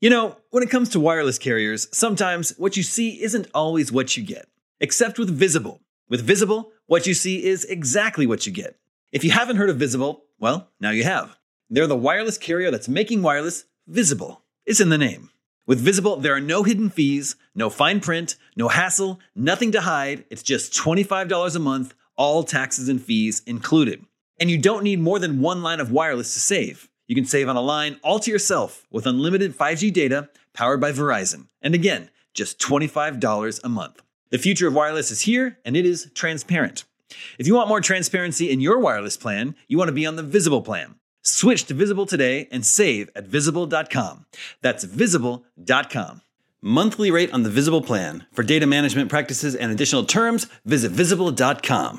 You know, when it comes to wireless carriers, sometimes what you see isn't always what you get. Except with Visible. With Visible, what you see is exactly what you get. If you haven't heard of Visible, well, now you have. They're the wireless carrier that's making wireless visible. It's in the name. With Visible, there are no hidden fees, no fine print, no hassle, nothing to hide. It's just $25 a month, all taxes and fees included. And you don't need more than one line of wireless to save. You can save on a line all to yourself with unlimited 5G data powered by Verizon. And again, just $25 a month. The future of wireless is here, and it is transparent. If you want more transparency in your wireless plan, you want to be on the Visible plan. Switch to Visible today and save at Visible.com. That's Visible.com. Monthly rate on the Visible plan. For data management practices and additional terms, visit Visible.com.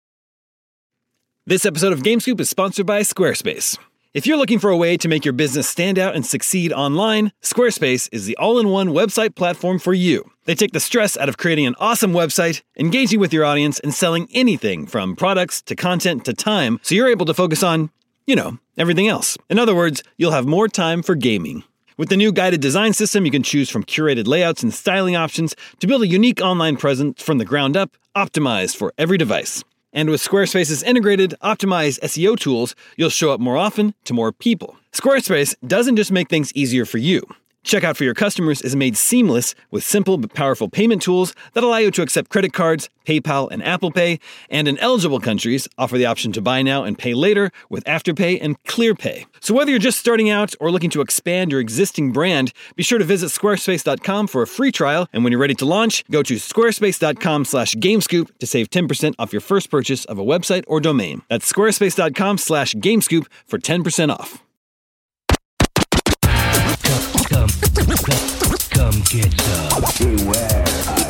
This episode of GameScoop is sponsored by Squarespace. If you're looking for a way to make your business stand out and succeed online, Squarespace is the all-in-one website platform for you. They take the stress out of creating an awesome website, engaging with your audience, and selling anything from products to content to time, so you're able to focus on, everything else. In other words, you'll have more time for gaming. With the new guided design system, you can choose from curated layouts and styling options to build a unique online presence from the ground up, optimized for every device. And with Squarespace's integrated, optimized SEO tools, you'll show up more often to more people. Squarespace doesn't just make things easier for you. Checkout for your customers is made seamless with simple but powerful payment tools that allow you to accept credit cards, PayPal, and Apple Pay, and in eligible countries, offer the option to buy now and pay later with Afterpay and ClearPay. So whether you're just starting out or looking to expand your existing brand, be sure to visit squarespace.com for a free trial, and when you're ready to launch, go to squarespace.com/gamescoop to save 10% off your first purchase of a website or domain. That's squarespace.com/gamescoop for 10% off. Come get some. Beware,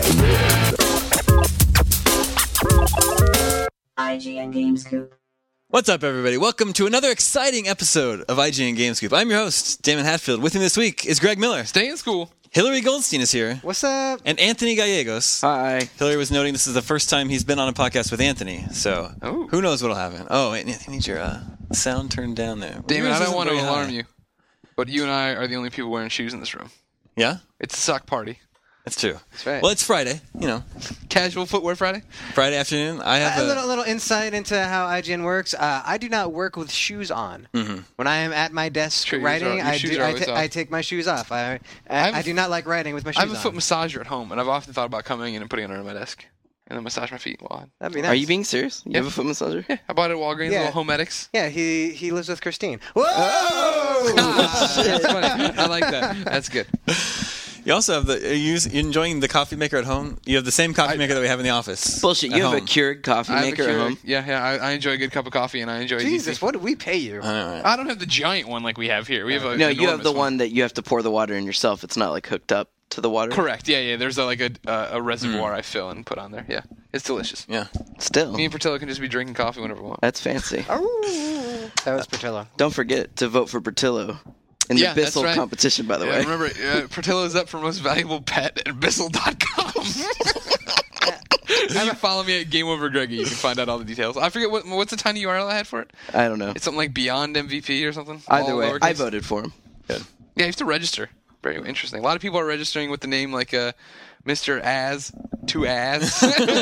IGN GameScoop. What's up, everybody? Welcome to another exciting episode of IGN GameScoop. I'm your host, Damon Hatfield. With me this week is Greg Miller. Stay in school. Hillary Goldstein is here. What's up? And Anthony Gallegos. Hi. Hillary was noting this is the first time he's been on a podcast with Anthony, so who knows what'll happen. Oh, Anthony, need your sound turned down there. Damon, I don't want to alarm you, but you and I are the only people wearing shoes in this room. Yeah? It's a sock party. That's true. That's right. Well, it's Friday, Casual footwear Friday? Friday afternoon. I have a little insight into how IGN works. I do not work with shoes on. Mm-hmm. When I am at my desk writing, I take my shoes off. I do not like writing with my shoes on. I have a foot massager at home, and I've often thought about coming in and putting it under my desk. And then massage my feet while That'd be nice. Are you being serious? You have a foot massager? Yeah, I bought it at Walgreens, little Homedics. Yeah, he lives with Christine. Whoa! That's funny. I like that. That's good. You also have are you enjoying the coffee maker at home? You have the same coffee maker that we have in the office. Bullshit. You have a Keurig coffee maker at home? Yeah. I enjoy a good cup of coffee, and I enjoy Jesus, what did we pay you? I don't have the giant one like we have here. We have a No, you have the one that you have to pour the water in yourself. It's not like hooked up to the water. Correct. Yeah. There's a reservoir I fill and put on there. Yeah, it's delicious. Yeah. Still. Me and Portillo can just be drinking coffee whenever we want. That's fancy. That was Portillo. Don't forget to vote for Portillo in the Bissell competition, by the way. Remember, Portillo is up for most valuable pet at Bissell.com. If you follow me at Game Over Greggy, you can find out all the details. I forget what's the tiny URL I had for it. I don't know. It's something like Beyond MVP or something. Either way, I voted for him. Good. Yeah, you have to register. Very interesting. A lot of people are registering with the name like Mr. Az to Az.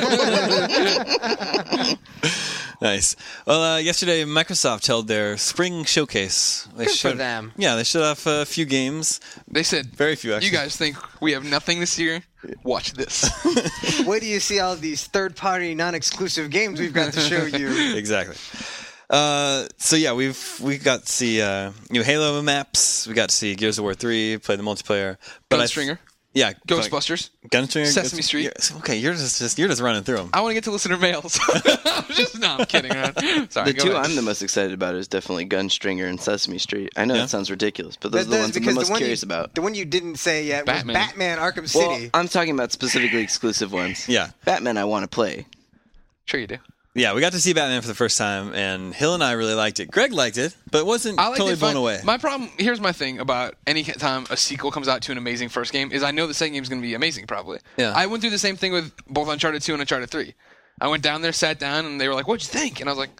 Nice. Well, yesterday Microsoft held their spring showcase. Good for them. Yeah, they showed off a few games. They said, very few, actually. You guys think we have nothing this year? Watch this. Wait till you see all these third-party, non-exclusive games we've got to show you. Exactly. So yeah, we got to see new Halo maps. We got to see Gears of War 3, play the multiplayer. Gunstringer. Yeah, Ghostbusters. Gunstringer. Sesame Street. Okay, you're just running through them. I want to get to listener mails. I'm kidding. Sorry. The two I'm the most excited about is definitely Gunstringer and Sesame Street. I know that sounds ridiculous, but those are the ones I'm the most curious about. The one you didn't say yet was Batman Arkham City. Well, I'm talking about specifically exclusive ones. Yeah. Batman I want to play. Sure you do. Yeah, we got to see Batman for the first time, and Hill and I really liked it. Greg liked it, but wasn't totally blown away. My problem, here's my thing about any time a sequel comes out to an amazing first game, is I know the second game is going to be amazing, probably. Yeah. I went through the same thing with both Uncharted 2 and Uncharted 3. I went down there, sat down, and they were like, what'd you think? And I was like,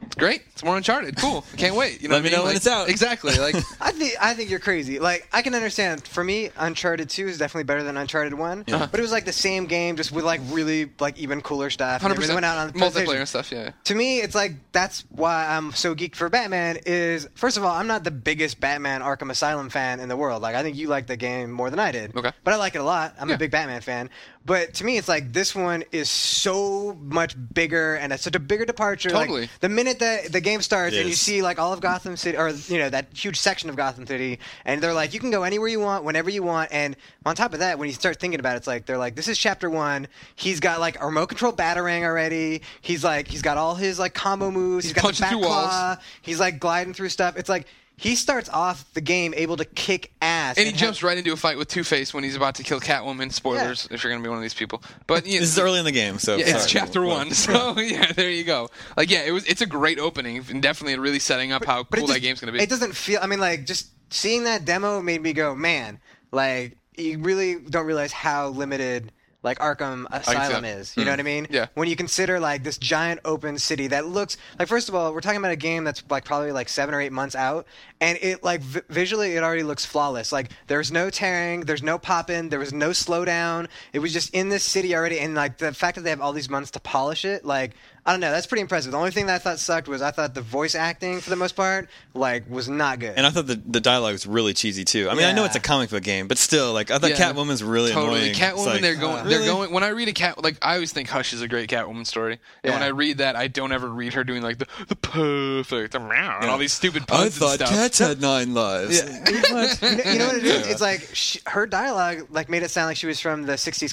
Great. It's more Uncharted. Cool. I can't wait. You know Let me know when it's out. Exactly. Like I think you're crazy. Like, I can understand. For me, Uncharted 2 is definitely better than Uncharted 1. Yeah. But it was like the same game, just with like really like even cooler stuff. 100%. It really went out on Multiplayer and stuff, yeah. To me, it's like that's why I'm so geeked for Batman is, first of all, I'm not the biggest Batman Arkham Asylum fan in the world. Like, I think you like the game more than I did. Okay. But I like it a lot. I'm a big Batman fan. But to me, it's like this one is so much bigger and it's such a bigger departure. Totally. Like, the minute that the game starts and you Yes. see like all of Gotham City, or that huge section of Gotham City, and they're like, you can go anywhere you want, whenever you want. And on top of that, when you start thinking about it, it's like they're like, this is chapter 1. He's got like a remote control batarang already. He's got all his like combo moves. He's got the punching back through walls. claw. He's like gliding through stuff. It's like he starts off the game able to kick ass. And he jumps right into a fight with Two-Face when he's about to kill Catwoman. Spoilers, if you're going to be one of these people. But This is early in the game, so it's sorry. chapter 1. So yeah, there you go. Like it's a great opening and definitely really setting up how cool that game's going to be. It doesn't feel. I mean, like just seeing that demo made me go, man. Like you really don't realize how limited like Arkham Asylum is. You know what I mean? Yeah. When you consider like this giant open city that looks like, first of all, we're talking about a game that's like probably like 7 or 8 months out, and it like visually it already looks flawless. Like there's no tearing, there's no popping, there was no slowdown. It was just in this city already, and like the fact that they have all these months to polish it, like I don't know, that's pretty impressive. The only thing that I thought sucked was I thought the voice acting for the most part like was not good. And I thought the dialogue was really cheesy too. I mean, I know it's a comic book game, but still, like I thought Catwoman's really annoying. Catwoman, like, they're going. When I read a cat, like I always think Hush is a great Catwoman story, and when I read that, I don't ever read her doing like the perfect and all these stupid puns. I and thought stuff. cats had 9 lives. You know what it is? It's like her dialogue like made it sound like she was from the 60s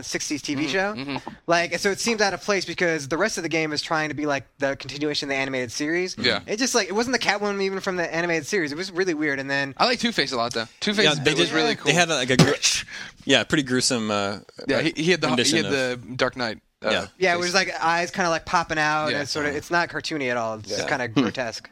TV show. Like, so it seems out of place because the rest of the game is trying to be like the continuation of the animated series. Yeah. It just like it wasn't the Catwoman even from the animated series. It was really weird. And then I like Two-Face a lot though. Two-Face was really cool. They had like pretty gruesome. He had rendition the Dark Knight. it was like eyes kind of like popping out. And it's it's not cartoony at all. It's just kind of grotesque.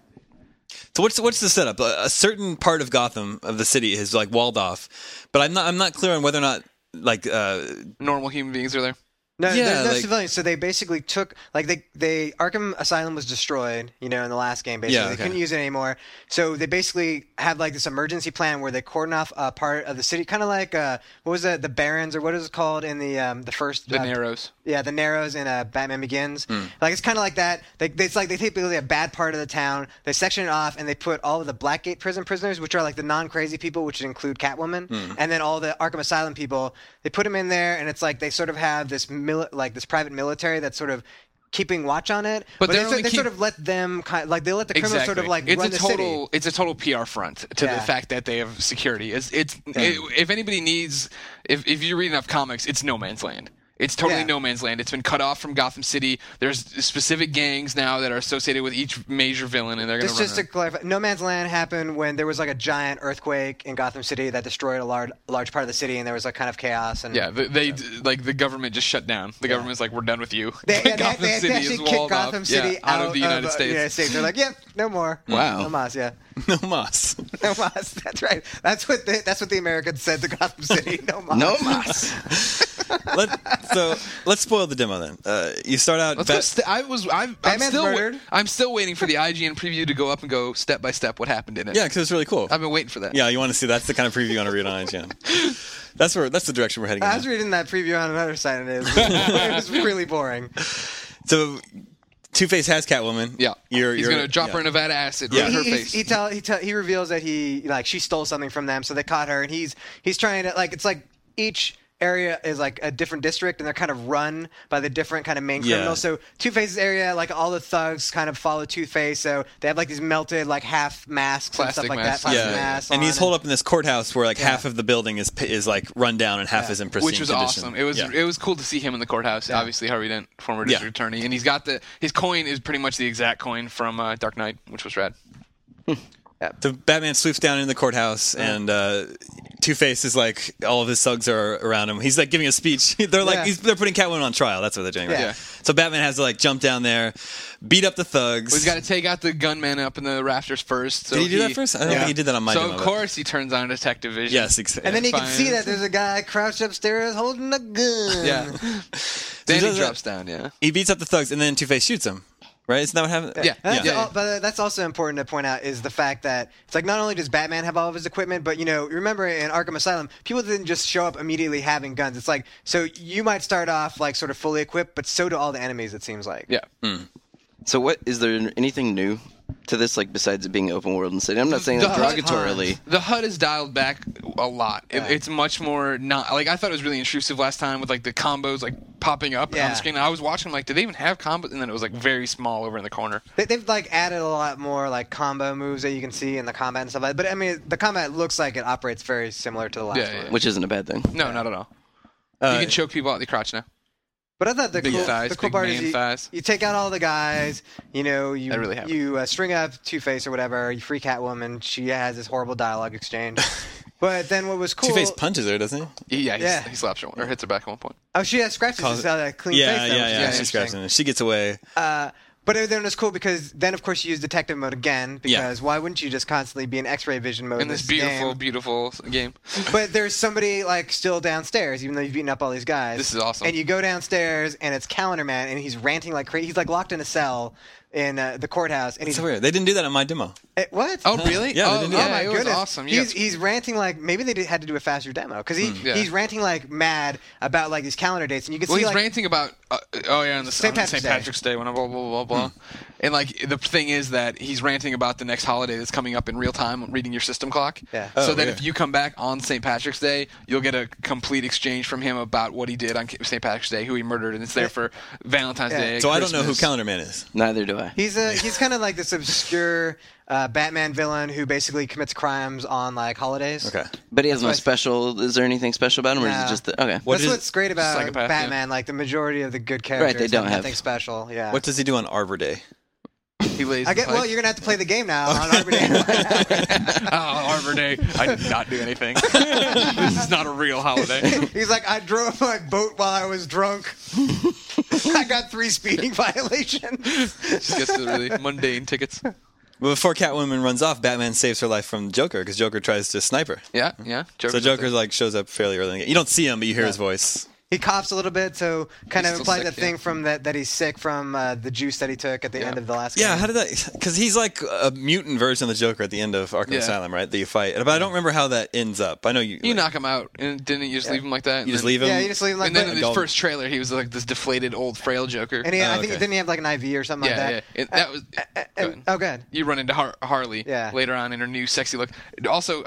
So what's the setup? A certain part of Gotham of the city is like walled off, but I'm not clear on whether or not like normal human beings are there. No, there's no civilians. So they basically took they Arkham Asylum was destroyed, in the last game. Basically, they couldn't use it anymore. So they basically have like this emergency plan where they cordon off a part of the city, kind of like what was it, the Barrens or what is it called in the first the Narrows. Yeah, the Narrows in Batman Begins. Like it's kind of like that. It's like they take basically a bad part of the town, they section it off, and they put all of the Blackgate prison prisoners, which are like the non-crazy people, which include Catwoman, and then all the Arkham Asylum people. They put them in there, and it's like they sort of have this this private military that's sort of keeping watch on it, but they sort of let them they let the criminals sort of like run the city. It's a total PR front to the fact that they have security. If anybody needs, if you read enough comics, it's no man's land. It's totally no man's land. It's been cut off from Gotham City. There's specific gangs now that are associated with each major villain, and they're going to run. Just to clarify, no man's land happened when there was like a giant earthquake in Gotham City that destroyed a large part of the city, and there was like kind of chaos. And the government just shut down. The government's like, we're done with you. Gotham City is walled off. Gotham City out of the United States. They're like, yep, no more. Wow. No mas, yeah. No mas. No mas. That's right. That's what the Americans said to Gotham City. No mas. No mas. Let's spoil the demo then. You start out. I'm still waiting for the IGN preview to go up and go step by step what happened in it. Yeah, because it's really cool. I've been waiting for that. Yeah, you want to see that's the kind of preview you want to read on IGN. That's the direction we're heading. I was reading that preview on another site, and it was really boring. So Two-Face has Catwoman. Yeah, he's gonna drop her in Nevada acid right in her face. He reveals that she stole something from them, so they caught her, and he's trying to it's like each area is like a different district, and they're kind of run by the different kind of main criminals. So Two-Face's area, like all the thugs kind of follow Two-Face, so they have like these melted like half masks plastic and stuff like masks. that. Plastic masks and he's holed up in this courthouse where like half of the building is like run down and half is in pristine which was condition. Awesome. It was cool to see him in the courthouse. Obviously, Harvey Dent, former district attorney, and he's got his coin is pretty much the exact coin from Dark Knight, which was rad. So Batman swoops down into the courthouse, and Two-Face is like, all of his thugs are around him. He's like giving a speech. They're like, they're putting Catwoman on trial. That's what they're doing. Right? Yeah. So Batman has to like jump down there, beat up the thugs. Well, he's got to take out the gunman up in the rafters first. So did he do that first? I don't think he did that on my demo. So of course he turns on Detective Vision. Yes, exactly. And then he can see that there's a guy crouched upstairs holding a gun. Yeah. Then he drops down. Yeah. He beats up the thugs, and then Two-Face shoots him. right? Isn't that what happened? Yeah. But that's also important to point out is the fact that it's like not only does Batman have all of his equipment, but remember in Arkham Asylum, people didn't just show up immediately having guns. It's like so you might start off like sort of fully equipped, but so do all the enemies. It seems like. Yeah. So what is there anything new to this, like besides it being open world and city? I'm not saying that derogatorily. The HUD is dialed back a lot. It's much more not like I thought it was really intrusive last time with like the combos like popping up on the screen. I was watching like, did they even have combos? And then it was like very small over in the corner. They've like added a lot more like combo moves that you can see in the combat and stuff like that. But I mean, the combat looks like it operates very similar to the last one, which isn't a bad thing. No, not at all. You can choke people out the crotch now. But I thought the cool part is you take out all the guys, you string up Two-Face or whatever, you free Catwoman, she has this horrible dialogue exchange. But then what was cool... Two-Face punches her, doesn't he? Yeah, he slaps her or hits her back at one point. Oh, she has scratches. She saw that clean face. Yeah, she scratches her. She gets away. But then it's cool because then, of course, you use detective mode again because why wouldn't you just constantly be in X-ray vision mode in this beautiful game? But there's somebody like still downstairs, even though you've beaten up all these guys. This is awesome. And you go downstairs, and it's Calendar Man, and he's ranting like crazy. He's like locked in a cell in the courthouse. And That's so weird. They didn't do that in my demo. What? Oh, really? Yeah, they didn't do that. Oh, my goodness. Was awesome. He's ranting like maybe they had to do a faster demo because he's ranting like mad about like these calendar dates, and you can see he's ranting about on the St. Patrick's Day when blah blah blah blah. And like the thing is that he's ranting about the next holiday that's coming up in real time, reading your system clock. Yeah. So that if you come back on St. Patrick's Day, you'll get a complete exchange from him about what he did on St. Patrick's Day, who he murdered, and it's there for Valentine's Day. So Christmas. I don't know who Calendar Man is. Neither do I. He's kind of like this obscure Batman villain who basically commits crimes on like holidays. Okay. But he has no special. Is there anything special about him, or is it just okay? That's what's great about Batman. Like the majority of the good characters, they don't have nothing special. Yeah. What does he do on Arbor Day? He lays. Well, you're gonna have to play the game now on Arbor Day. Arbor Day. I did not do anything. This is not a real holiday. He's like, I drove my boat while I was drunk. I got 3 speeding violations. Just gets the really mundane tickets. Well, before Catwoman runs off, Batman saves her life from Joker because Joker tries to snipe her. Yeah. So Joker like shows up fairly early. You don't see him, but you hear his voice. He coughs a little bit, so kind of implies that thing from that he's sick from the juice that he took at the end of the last game. Yeah, how did that... Because he's like a mutant version of the Joker at the end of Arkham Asylum, right? That you fight. But I don't remember how that ends up. I know you... You knock him out, and didn't you just leave him like that? You just leave him? Yeah, you just leave him like that. And then in his first trailer, he was like this deflated, old, frail Joker. And I think didn't he have like an IV or something like that? Yeah, that was... Go ahead. You run into Harley later on in her new sexy look. Also,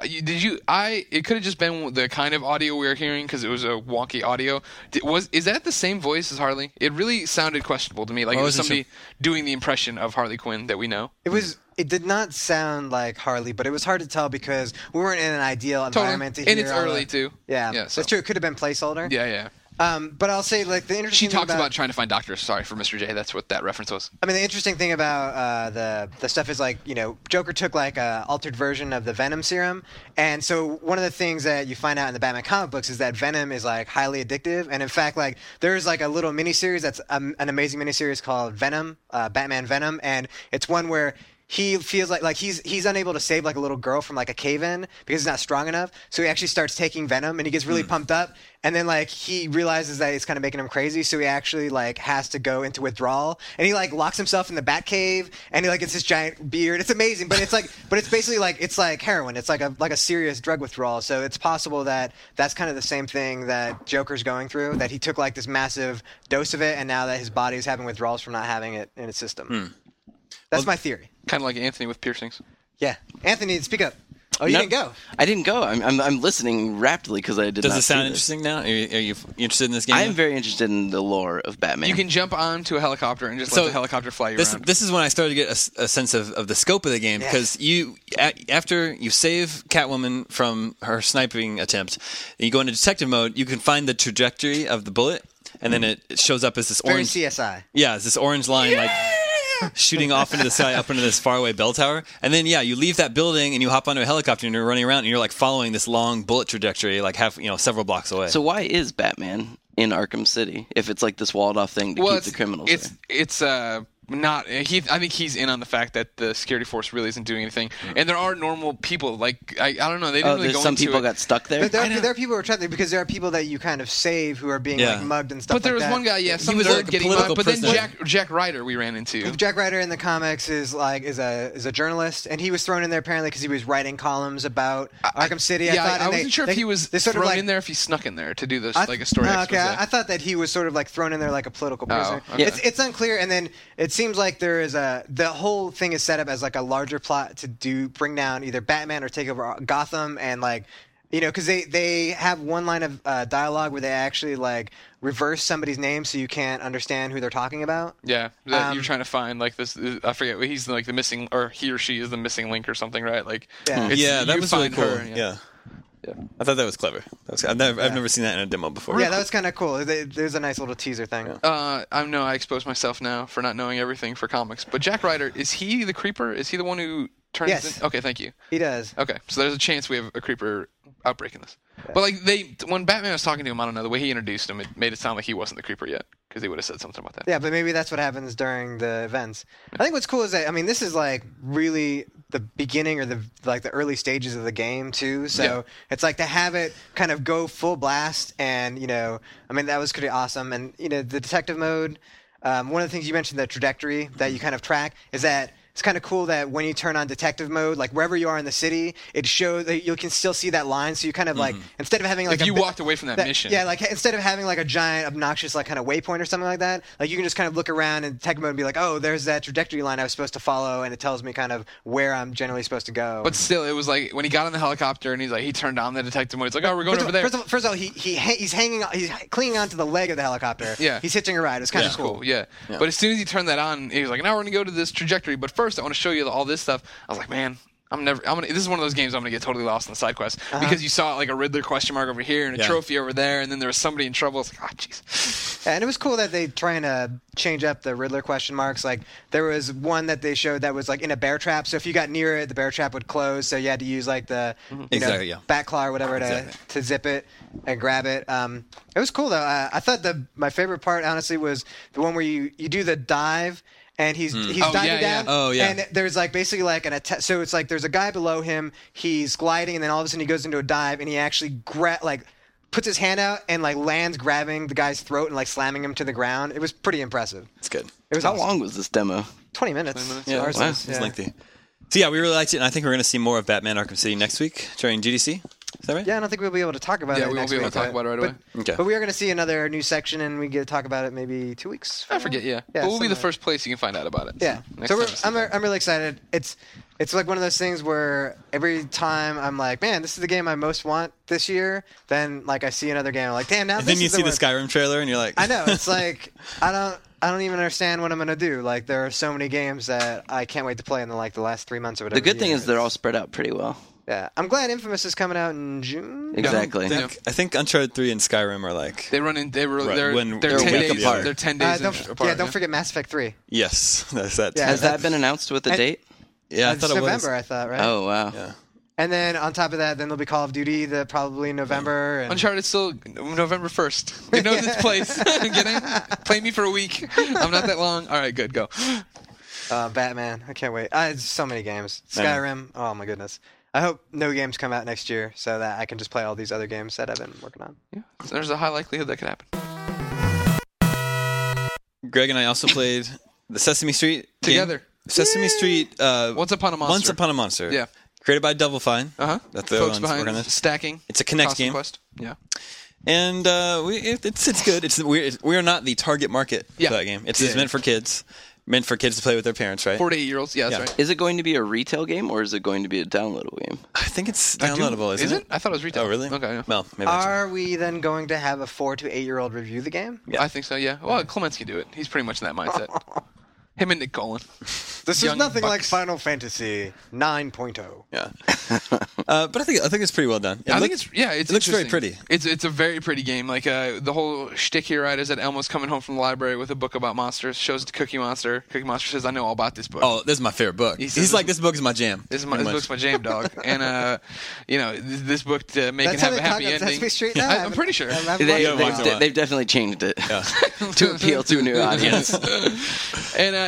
it could have just been the kind of audio we were hearing because it was a wonky audio. Is that the same voice as Harley? It really sounded questionable to me. Like it was somebody doing the impression of Harley Quinn that we know. It did not sound like Harley, but it was hard to tell because we weren't in an ideal environment to hear. And it's early too. Yeah, that's true. It could have been placeholder. Yeah. But I'll say, like, the interesting thing about trying to find doctors. Sorry for Mr. J. That's what that reference was. I mean, the interesting thing about the stuff is, like, Joker took, like, a altered version of the Venom serum. And so one of the things that you find out in the Batman comic books is that Venom is, like, highly addictive. And, in fact, like, there's, like, a little miniseries that's an amazing miniseries called Venom, Batman Venom. And it's one where he feels like he's unable to save like a little girl from like a cave-in because he's not strong enough. So he actually starts taking venom and he gets really pumped up. And then like he realizes that it's kind of making him crazy. So he actually like has to go into withdrawal and he like locks himself in the Batcave and he like gets this giant beard. It's amazing, but it's basically like it's like heroin. It's like a serious drug withdrawal. So it's possible that that's kind of the same thing that Joker's going through. That he took like this massive dose of it and now that his body is having withdrawals from not having it in its system. That's my theory. Kind of like Anthony with piercings. Yeah, Anthony, speak up. Oh, you didn't go. I didn't go. I'm listening rapidly because I did. Does it sound interesting now? Are you interested in this game? I am very interested in the lore of Batman. You can jump onto a helicopter and just let the helicopter fly you around. This is when I started to get a sense of the scope of the game because after you save Catwoman from her sniping attempt, and you go into detective mode, you can find the trajectory of the bullet, and then it shows up as this orange. Very CSI. Yeah, it's this orange line like shooting off into the sky up into this faraway bell tower. And then, you leave that building and you hop onto a helicopter and you're running around and you're like following this long bullet trajectory like several blocks away. So why is Batman in Arkham City if it's like this walled off thing to keep the criminals there? It's not. I think he's in on the fact that the security force really isn't doing anything, and there are normal people. Like I don't know. They didn't really go some into people it. got stuck there. But there are people who are trapped there because there are people that you kind of save who are being like mugged and stuff. But there was one guy, some was were like a getting political mugged. But then prisoner. Jack Ryder we ran into. Jack Ryder in the comics is a journalist, and he was thrown in there apparently because he was writing columns about Arkham City. I wasn't sure if he was thrown in there, if he snuck in there to do this like a story. Okay, I thought that he was sort of like thrown in there like a political prisoner. Okay. It's unclear, and then it seems like there is the whole thing is set up as like a larger plot to bring down either Batman or take over Gotham, and like. Because they have one line of dialogue where they actually like reverse somebody's name so you can't understand who they're talking about. Yeah, you're trying to find like this. I forget. He's like the missing, or he or she is the missing link or something, right? Like, that was really cool. Her, Yeah. I thought that was clever. I've never seen that in a demo before. Yeah, that was kind of cool. There's a nice little teaser thing. I expose myself now for not knowing everything for comics. But Jack Ryder, is he the creeper? Is he the one who turns? Yes. Okay, thank you. He does. Okay, so there's a chance we have a creeper outbreak in this. Yeah. But like when Batman was talking to him, I don't know, the way he introduced him, it made it sound like he wasn't the creeper yet, because he would have said something about that. Yeah, but maybe that's what happens during the events. Yeah. I think what's cool is that this is like really the beginning or the early stages of the game too. So it's like to have it kind of go full blast, and that was pretty awesome. And the detective mode, one of the things you mentioned, the trajectory that you kind of track, is that it's kind of cool that when you turn on detective mode, like wherever you are in the city, it shows that you can still see that line. So you kind of like, instead of having like you walked away from that mission. Yeah, like instead of having like a giant obnoxious like kind of waypoint or something like that, like you can just kind of look around in detective mode and be like, oh, there's that trajectory line I was supposed to follow, and it tells me kind of where I'm generally supposed to go. But still, it was like when he got on the helicopter and he turned on the detective mode. It's like, oh, we're going over there. First of all, he's clinging onto the leg of the helicopter. Yeah, he's hitching a ride. It's kind of cool. Yeah. But as soon as he turned that on, he was like, now we're gonna go to this trajectory. But first, I want to show you all this stuff. I was like, man, this is one of those games I'm gonna get totally lost in the side quest, because you saw like a Riddler question mark over here and a trophy over there, and then there was somebody in trouble. It's like, oh jeez. Yeah, and it was cool that they trying to change up the Riddler question marks. Like there was one that they showed that was like in a bear trap, so if you got near it, the bear trap would close, so you had to use like the bat claw or whatever to zip it and grab it. It was cool though. I thought my favorite part honestly was the one where you do the dive. And he's diving down. Oh, yeah. And there's like basically like so it's like there's a guy below him. He's gliding, and then all of a sudden he goes into a dive, and he actually puts his hand out and like lands grabbing the guy's throat and like slamming him to the ground. It was pretty impressive. It's good. It was How long was this demo? 20 minutes. 20 minutes. Yeah, wow. It's lengthy. So yeah, we really liked it, and I think we're going to see more of Batman Arkham City next week during GDC. Is that right? Yeah, I don't think we'll be able to talk about it. Yeah, we won't be able to talk about it right away. Okay. But we are going to see another new section, and we get to talk about it maybe 2 weeks. I forget. Yeah. But we'll be the first place you can find out about it. Yeah. So I'm really excited. It's like one of those things where every time I'm like, man, this is the game I most want this year. Then like I see another game, I'm like, damn, now. And then you see the Skyrim trailer, and you're like, I know. It's like I don't even understand what I'm gonna do. Like there are so many games that I can't wait to play in the last 3 months or whatever. The good thing is they're all spread out pretty well. Yeah, I'm glad Infamous is coming out in June. Exactly. I think Uncharted 3 and Skyrim are like they're 10 days apart. They're 10 days apart. Yeah, don't forget Mass Effect 3. Yes, that's that. Yeah, Has that been announced with a date? Yeah, I thought it was November. I thought, right? Oh wow. Yeah. And then on top of that, then there'll be Call of Duty probably in November. And Uncharted still November 1st. It knows its place. Play me for a week. I'm not that long. All right, good, go. Batman, I can't wait. It's so many games. Skyrim. Oh my goodness. I hope no games come out next year so that I can just play all these other games that I've been working on. Yeah, there's a high likelihood that could happen. Greg and I also played the Sesame Street together. Game. Sesame Street. Once Upon a Monster. Once Upon a Monster. Yeah. Created by Double Fine. That's the folks behind Stacking. It's a Connect game. Quest. Yeah. And it's good. We are not the target market for that game. It's meant for kids. Meant for kids to play with their parents, right? 4 to 8-year-olds. Yeah, that's right. Is it going to be a retail game or is it going to be a downloadable game? I think it's downloadable, isn't it? I thought it was retail. Oh, really? Okay. Yeah. Well, maybe Are we then going to have a 4 to 8-year-old review the game? Yeah. I think so, yeah. Well, Clements can do it. He's pretty much in that mindset. Him and Nick Golan. This is nothing like Final Fantasy 9.0. Yeah. But I think it's pretty well done. It looks very pretty. It's a very pretty game. Like the whole shtick here, right, is that Elmo's coming home from the library with a book about monsters. Shows it to Cookie Monster. Cookie Monster says, "I know all about this book." Oh, this is my favorite book. He's like, "This book is my jam." This book's my jam, dog. And this book to make it have a happy ending. Sesame Street now? I'm pretty sure. They've definitely changed it to appeal to a new audience. And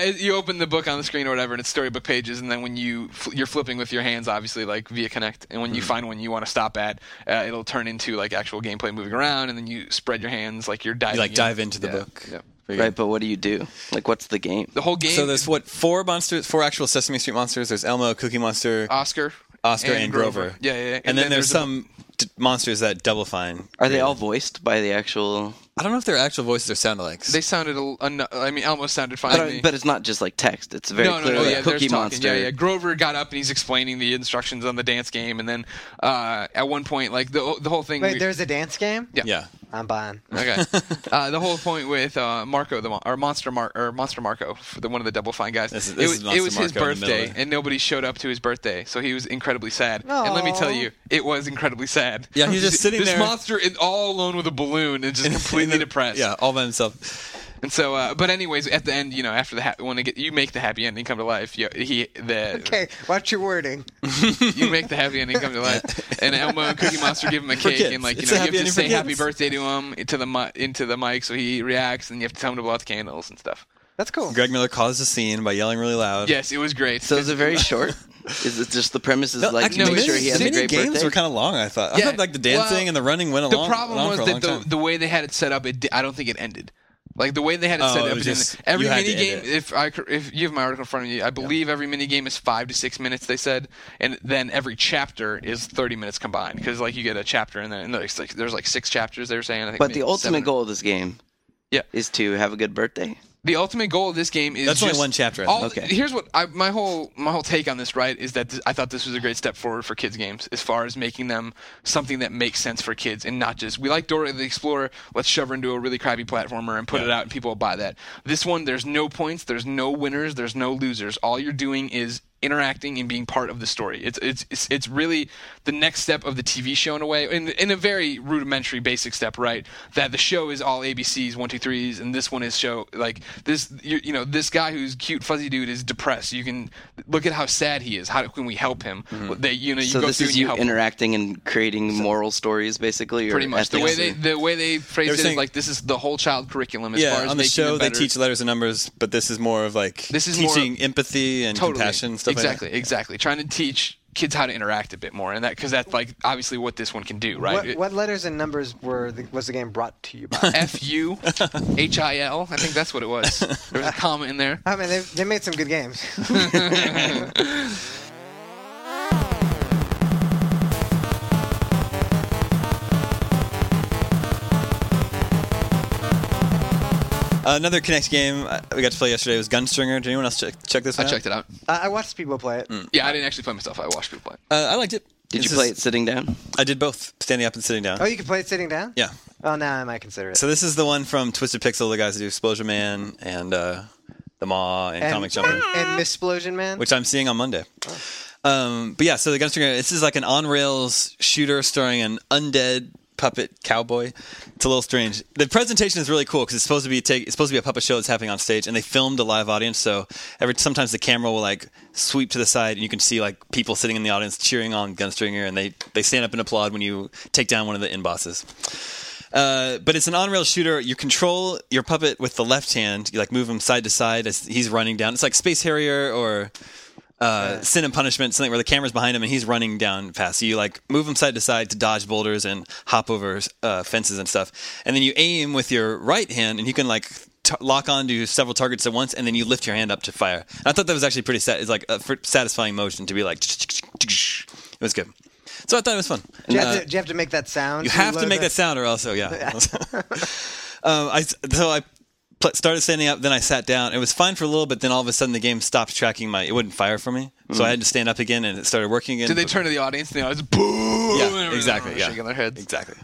You open the book on the screen or whatever, and it's storybook pages, and then when you're flipping with your hands, obviously, like via Kinect, and when you find one you want to stop at, it'll turn into like actual gameplay moving around, and then you spread your hands like you're diving. You like dive into the book. Yeah. Right, but what do you do? Like, what's the game? The whole game. So there's four actual Sesame Street monsters. There's Elmo, Cookie Monster, Oscar, and Grover. Yeah. And then there's some monsters that Double Fine. Are they all voiced by the actual? I don't know if they're actual voices or sound alikes. They sounded. I mean, Elmo sounded fine. But it's not just like text. It's very clearly a Cookie Monster. Yeah. Grover got up and he's explaining the instructions on the dance game, and then at one point, like the whole thing. Wait, there's a dance game? Yeah. I'm buying. Okay. The whole point with Marco, Monster Marco, one of the Double Fine guys. This it is was his Marco in the birthday, middle. and nobody showed up to his birthday, so he was incredibly sad. And let me tell you, it was incredibly sad. Yeah, he's just sitting this there. This monster is all alone with a balloon and just completely depressed. Yeah, all by himself. And so, but anyways, at the end, after when you make the happy ending come to life, Okay, watch your wording. You make the happy ending come to life, and Elmo and Cookie Monster give him a cake, kids. and like It's you a have happy to ending say for happy kids. birthday to him into the mic, so he reacts, and you have to tell him to blow out the candles and stuff. That's cool. Greg Miller caused the scene by yelling really loud. Yes, it was great. So is it very short? Is it just the premise is No, like actually, to make sure he has a mini great games birthday? were kind of long. I thought. I Yeah, thought like the dancing and the running went The along. problem along was for a long that time. the way they had it set up, I don't think it ended. Like the way they had it set it up, was just- every you had to mini game. end it. If you have my article in front of you, I believe every mini game is 5 to 6 minutes. They said, and then every chapter is 30 minutes combined because like you get a chapter and then there's like 6 chapters. They were saying. I think But maybe the ultimate 7. goal of this game, is to have a good birthday. The ultimate goal of this game is That's only just one chapter, I think. Okay. Here's what my whole take on this, right, is that I thought this was a great step forward for kids games as far as making them something that makes sense for kids and not just we like Dora the Explorer, let's shove her into a really crappy platformer and put it out and people will buy that. This one, there's no points, there's no winners, there's no losers. All you're doing is interacting and being part of the story. It's really the next step of the TV show in a way, in a very rudimentary, basic step, right? That the show is all ABCs, 1, 2, 3s, and this one is show like this. This guy who's cute, fuzzy dude is depressed. You can look at how sad he is. How can we help him? You So go this through is and you you help him. interacting and creating moral stories, basically. Or Pretty much the ethics way they phrase it is saying- like this is the whole child curriculum as far as on the making show it they better. teach letters and numbers, but this is more of like teaching empathy and compassion stuff exactly, like that. Exactly. Trying to teach kids how to interact a bit more, and because that's like obviously what this one can do, right? What letters and numbers was the game brought to you by? FUHIL. I think that's what it was. There was a comma in there. I mean, they made some good games. Another Kinect game we got to play yesterday was Gunstringer. Did anyone else check this I one checked it out. I watched people play it. Yeah, I didn't actually play myself. I watched people play. I liked it. Did you play it sitting down? I did both, standing up and sitting down. Oh, you can play it sitting down? Yeah. Oh, now I might consider it. So this is the one from Twisted Pixel, the guys that do Explosion Man and The Maw and Comic Jumper, and Missplosion Man. which I'm seeing on Monday. But yeah, so the Gunstringer, this is like an on-rails shooter starring an undead puppet cowboy. It's a little strange. The presentation is really cool because it's supposed to be a puppet show that's happening on stage, and they filmed a live audience. So sometimes the camera will like sweep to the side, and you can see like people sitting in the audience cheering on Gunstringer, and they stand up and applaud when you take down one of the bosses. But it's an on-rail shooter. You control your puppet with the left hand. You like move him side to side as he's running down. It's like Space Harrier or Sin and Punishment, something where the camera's behind him and he's running down fast. So you like move him side to side to dodge boulders and hop over fences and stuff. And then you aim with your right hand, and you can like lock onto several targets at once, and then you lift your hand up to fire. And I thought that was actually pretty It's like a satisfying motion to be like. It was good. So I thought it was fun. Do you have to make that sound? You have to make that sound, or else, yeah. I started standing up, then I sat down. It was fine for a little bit, then all of a sudden the game stopped tracking it wouldn't fire for me. So I had to stand up again, and it started working again. Did they turn to the audience and the audience, boo! Yeah, exactly. Yeah. Shaking their heads. Exactly.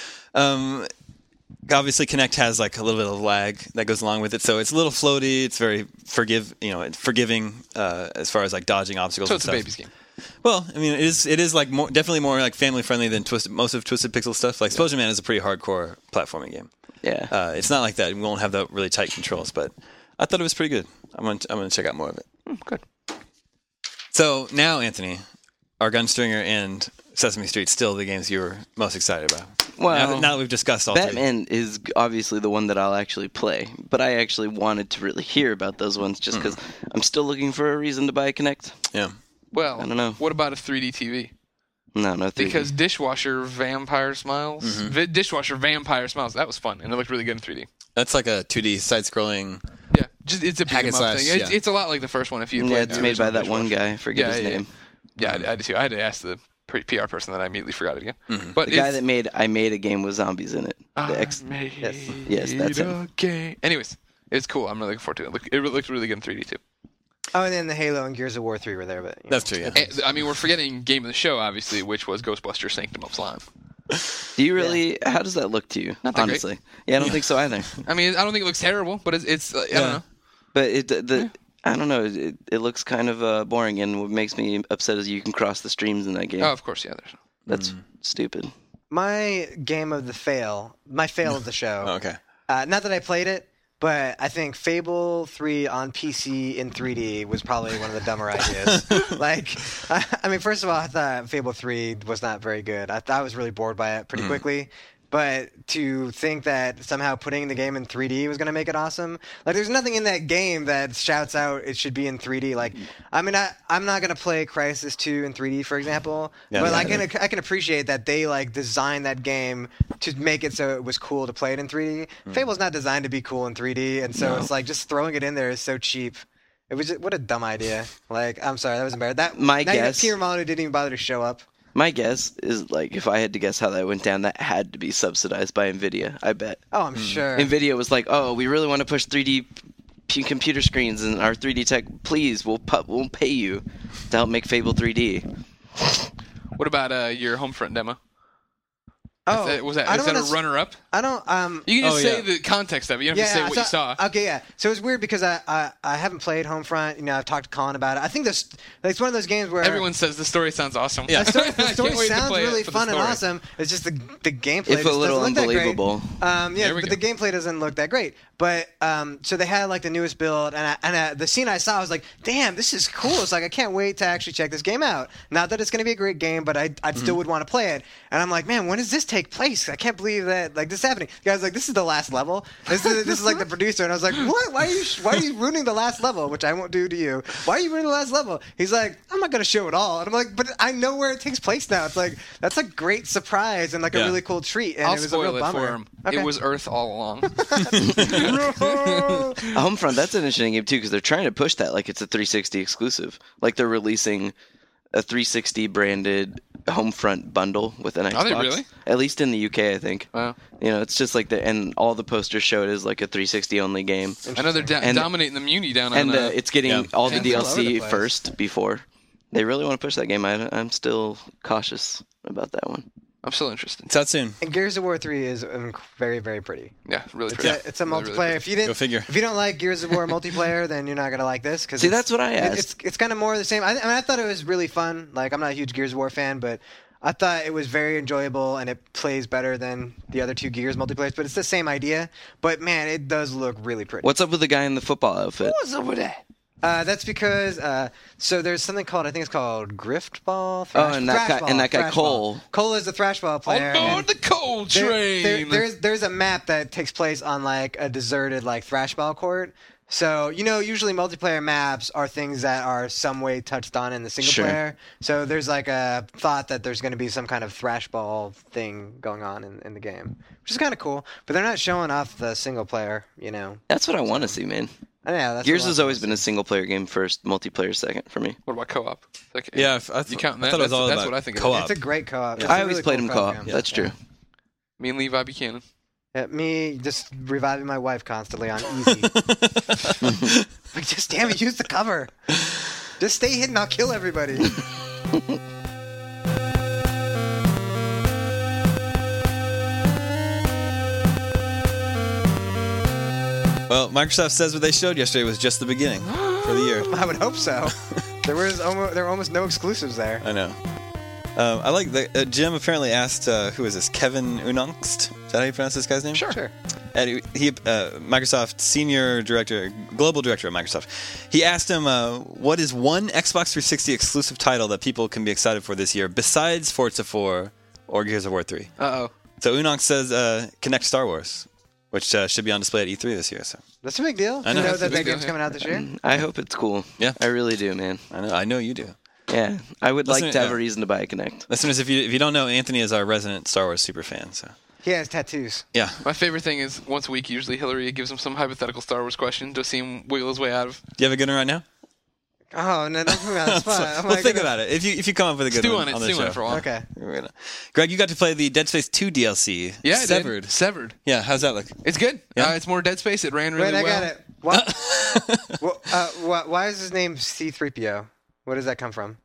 Obviously, Kinect has like a little bit of lag that goes along with it, so it's a little floaty. It's very forgiving as far as like dodging obstacles. So and it's stuff. a baby's game. Well, I mean, it is like definitely more like family friendly than most of Twisted Pixel stuff. Like Explosion Man is a pretty hardcore platforming game. Yeah. It's not like that. We won't have the really tight controls, but I thought it was pretty good. I'm gonna check out more of it. Good. So now, Anthony, are Gunstringer and Sesame Street still the games you were most excited about? Well, now that we've discussed all three. Batman is obviously the one that I'll actually play, but I actually wanted to really hear about those ones just because I'm still looking for a reason to buy a Kinect. Yeah. Well, I don't know. What about a 3D TV? No 3D. Because Dishwasher Vampire Smiles, Dishwasher Vampire Smiles, that was fun and it looked really good in 3D. That's like a 2D side-scrolling. Yeah, it's a Hack and beat 'em up slash, thing. yeah. It's a lot like the first one. If you Yeah, it's made by that one guy. I forget his name. Yeah, I did too. I had to ask the PR person that I immediately forgot it again. But The guy that made I Made a Game with zombies in it. Yes, that's him. Okay. Anyways, it's cool. I'm really looking forward to it. It looks really good in 3D too. Oh, and then the Halo and Gears of War 3 were there, but That's true, yeah. I mean, we're forgetting game of the show, obviously, which was Ghostbusters Sanctum of Slime. Do you really? How does that look to you? Not that great. Honestly, yeah, I don't think so either. I mean, I don't think it looks terrible, but it's I don't know. But I don't know. It looks kind of boring, and what makes me upset is you can cross the streams in that game. Oh, of course, yeah. That's stupid. my game of the fail of the show. Oh, okay. Not that I played it, but I think Fable 3 on PC in 3D was probably one of the dumber ideas. I mean, first of all, I thought Fable 3 was not very good. I was really bored by it pretty quickly. But to think that somehow putting the game in 3D was going to make it awesome, like there's nothing in that game that shouts out it should be in 3D. Like, I mean, I'm not going to play Crysis 2 in 3D, for example, but I can appreciate that they like designed that game to make it so it was cool to play it in 3D. Fable's not designed to be cool in 3D, and so it's like just throwing it in there is so cheap. It was just, what a dumb idea. Like, I'm sorry, that was embarrassing. My guess, Peter Molyneux didn't even bother to show up. My guess is, like, if I had to guess how that went down, that had to be subsidized by NVIDIA, I bet. Oh, I'm sure. NVIDIA was like, oh, we really want to push 3D computer screens and our 3D tech. Please, we'll pay you to help make Fable 3D. What about your Homefront demo? Oh, is that a runner-up? I don't. You can just say the context of it. You don't have to say what you saw. Okay, yeah. So it's weird because I haven't played Homefront. You know, I've talked to Colin about it. I think this it's one of those games where everyone says the story sounds awesome. Yeah, the story sounds really fun and awesome. It's just the gameplay. It's a little unbelievable. But the gameplay doesn't look that great. But so they had like the newest build, and the scene I saw, I was like, damn, this is cool. It's like I can't wait to actually check this game out. Not that it's going to be a great game, but I still would want to play it. And I'm like, man, when does this take place? I can't believe that like this is happening. The guy's like, this is the last level. This is like the producer, and I was like, what? Why are you ruining the last level? Which I won't do to you. Why are you ruining the last level? He's like, I'm not going to show it all. And I'm like, but I know where it takes place now. It's like that's a great surprise and like a really cool treat. And I'll it was spoil a real bummer. for him. Okay. It was Earth all along. Homefront, that's an interesting game too because they're trying to push that like it's a 360 exclusive. Like they're releasing a 360 branded Homefront bundle with an Xbox. Are they really? At least in the UK, I think. Wow. You know, it's just like and all the posters show it as like a 360 only game. I know they're dominating the Muni down on. And it's getting all the all over the DLC place. first before. They really want to push that game. I'm still cautious about that one. I'm still interested. It's out soon. And Gears of War 3 is very, very pretty. Yeah, really pretty. It's a multiplayer. Really If you didn't, Go figure. If you don't like Gears of War multiplayer, then you're not gonna like this. See, that's what I asked. It's kind of more of the same. I mean, I thought it was really fun. Like, I'm not a huge Gears of War fan, but I thought it was very enjoyable and it plays better than the other two Gears multiplayers. But it's the same idea. But man, it does look really pretty. What's up with the guy in the football outfit? What's up with that? That's because so there's something called Griftball. And that guy Cole. Cole is the thrashball player. On board the Cole train. There's a map that takes place on like a deserted like thrashball court. So usually multiplayer maps are things that are some way touched on in the single player. So there's like a thought that there's going to be some kind of thrashball thing going on in the game, which is kind of cool. But they're not showing off the single player. That's what I want to see, man. Yeah, Gears has always been a single player game first, multiplayer second for me. What about co-op? You count that? I thought it was all that's about what I think. co-op. It's a great co-op. I always played them co-op. That's true. Me and Levi Buchanan. Me just reviving my wife constantly on easy. Like, just damn it, use the cover. Just stay hidden, I'll kill everybody. Well, Microsoft says what they showed yesterday was just the beginning for the year. I would hope so. There were almost no exclusives there. I know. I like that Jim apparently asked, who is this, Kevin Unongst? Is that how you pronounce this guy's name? Sure. And he Microsoft senior director, global director at Microsoft. He asked him, what is one Xbox 360 exclusive title that people can be excited for this year besides Forza 4 or Gears of War 3? Uh-oh. So Unong says Connect Star Wars, which should be on display at E3 this year. So That's a big deal. I know. You know That's a that big game's deal, coming out this year. I hope it's cool. Yeah. I really do, man. I know you do. Yeah, I would Listen, like to have yeah. a reason to buy a Kinect. Listeners, if you don't know, Anthony is our resident Star Wars super fan. So He has tattoos. yeah, My favorite thing is once a week, usually Hillary gives him some hypothetical Star Wars question to see him wiggle his way out of. do you have a good one right now? Oh no, don't put me on the spot. Oh, my Well, think goodness. about it. If you come up with a good Stew one on it. on the Stew on show. it for a while. Okay. We're gonna- Greg, you got to play the Dead Space 2 DLC. Yeah, I Severed. did. Severed. Yeah, how's that look? It's good. Yeah? It's more Dead Space. It ran really Wait, I well. got it. What? Why is his name C-3PO? Where does that come from?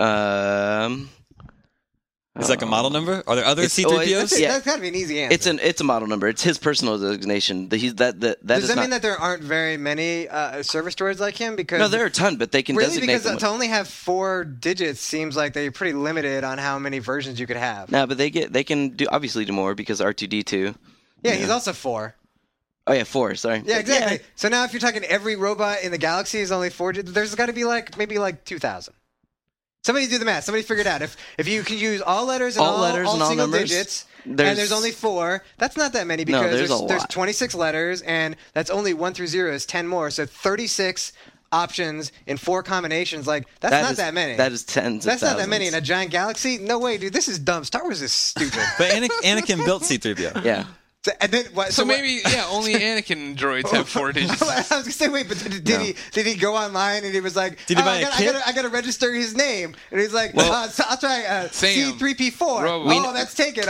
Is that like a model number? Are there other It's- C-3POs? Yeah. That's got to be an easy answer. It's a model number. It's his personal designation. That Does is that not. mean that there aren't very many service droids like him? Because No, there are a ton, but they can really designate because them. to only have 4 digits seems like they're pretty limited on how many versions you could have. No, but they can obviously do more because R2D2. Yeah, he's also 4. Oh yeah, 4. Sorry. Yeah, exactly. So now if you're talking every robot in the galaxy is only 4 digits, there's got to be maybe 2,000. Somebody do the math. Somebody figure it out. If you can use all letters and All letters and all single numbers, digits, there's- and there's only 4, that's not that many No, because there's a there's lot. 26 letters, and that's only 1 through 0 is 10 more. So 36 options in 4 combinations. That's not is- that many. That is tens. That's of not that many in thousands. a giant galaxy. No way, dude. This is dumb. Star Wars is stupid. But Anakin built C-3PO. Yeah. And then what? So maybe, only Anakin droids have 4 digits. I was gonna say, wait, but did he go online and he was like, Did he buy a kit? I gotta register his name, and he's like, so I'll try Sam. C3P4. Robo. That's taken.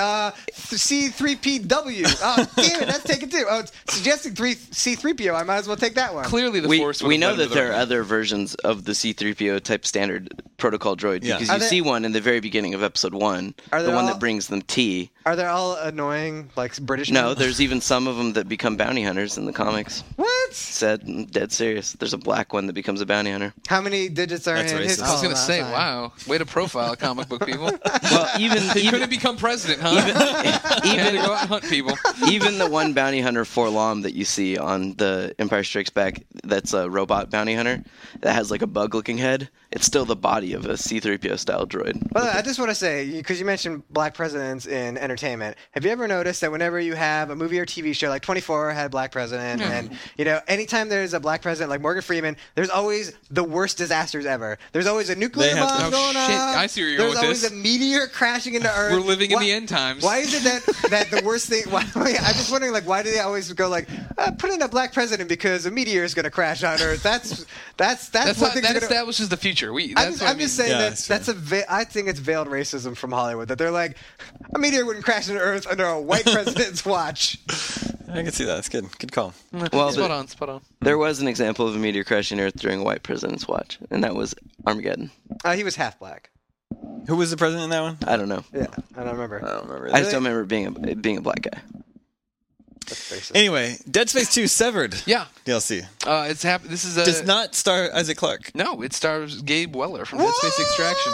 C3PW. Oh, damn it, that's taken too. Oh, it's suggesting C3PO. I might as well take that one. Clearly, the We Force. would we have know led that to there are the- other versions of the C3PO type standard protocol droid Yeah. because Are you they- see one in the very beginning of episode 1, Are the they one all- that brings them tea. Are they all annoying, British? No, men? there's even some of them that become bounty hunters in the comics. What? Said dead serious. There's a black one that becomes a bounty hunter. How many digits are That's in his racist. I was column gonna say, outside? wow, way to profile comic book people. Well, even He couldn't become president, huh? He had to go out and hunt people. even the one bounty hunter Forlom that you see on the Empire Strikes Back, that's a robot bounty hunter that has a bug-looking head. It's still the body of a C-3PO style droid. By the way, I just want to say, because you mentioned black presidents in entertainment, have you ever noticed that whenever you have a movie or TV show, like 24 had a black president, and anytime there's a black president like Morgan Freeman, there's always the worst disasters ever. There's always a nuclear They have bomb to- Oh, going shit. off. I see where you're going There's with always this. a meteor crashing into Earth. We're living in the end times. Why is it that the worst thing? I'm just wondering, why do they always go put in a black president because a meteor is going to crash on Earth? That's That's what not, things that are gonna, establishes the future. I'm just saying Yeah, that's I think it's veiled racism from Hollywood that they're like, a meteor wouldn't crash into Earth under a white president's watch. I can see that. That's good. Good call. Well, spot on. there was an example of a meteor crashing Earth during a white president's watch, and that was Armageddon. He was half black. Who was the president in that one? I don't know. Yeah, I don't remember. I don't remember. I just don't remember being a black guy. That's racist. Anyway, Dead Space 2 Severed Yeah, DLC it's happened. This is a does not star Isaac Clarke, no. It stars Gabe Weller from Dead Space Extraction.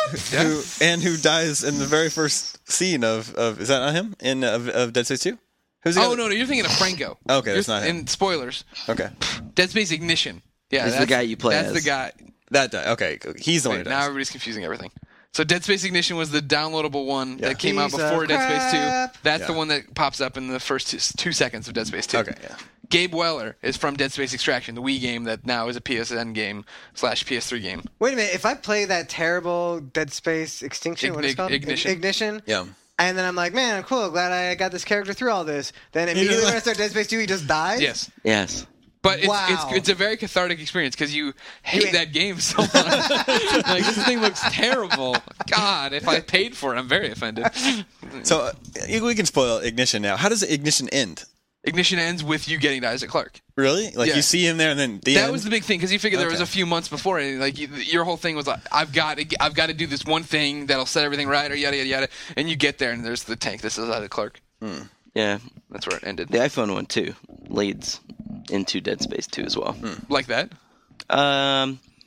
who dies in the very first scene of is that not him of Dead Space 2? Who's the Oh other- no, you're thinking of Franco. Okay, that's not him. And spoilers. Okay, Dead Space Ignition. Yeah, He's the that's guy you play That's as. the guy. that died. Okay, he's the one who Wait, now dies. everybody's confusing everything. So Dead Space Ignition was the downloadable one that came out Piece before of Dead Space 2. crap. That's the Yeah. one that pops up in the first 2 seconds of Dead Space 2. Okay, yeah. Gabe Weller is from Dead Space Extraction, the Wii game that now is a PSN game / PS3 game. Wait a minute. If I play that terrible Dead Space Extinction, what is it called? Ignition. Ignition. Yeah. And then I'm like, man, I'm cool. Glad I got this character through all this. Then immediately when I start Dead Space 2, he just dies. Yes. Yes. But Wow. it's a very cathartic experience because you hate that game so much. Like, this thing looks terrible. God, if I paid for it, I'm very offended. So we can spoil Ignition now. How does Ignition end? Ignition ends with you getting to Isaac Clarke. Really? Like Yeah. you see him there, and then the That end? was the big thing because you figure there was Okay. a few months before, and like your whole thing was like, I've got to do this one thing that'll set everything right, or yada yada yada, and you get there, and there's the tank. This is Isaac Clarke. Yeah. That's where it ended. The iPhone one too leads into Dead Space 2 as well. Like that.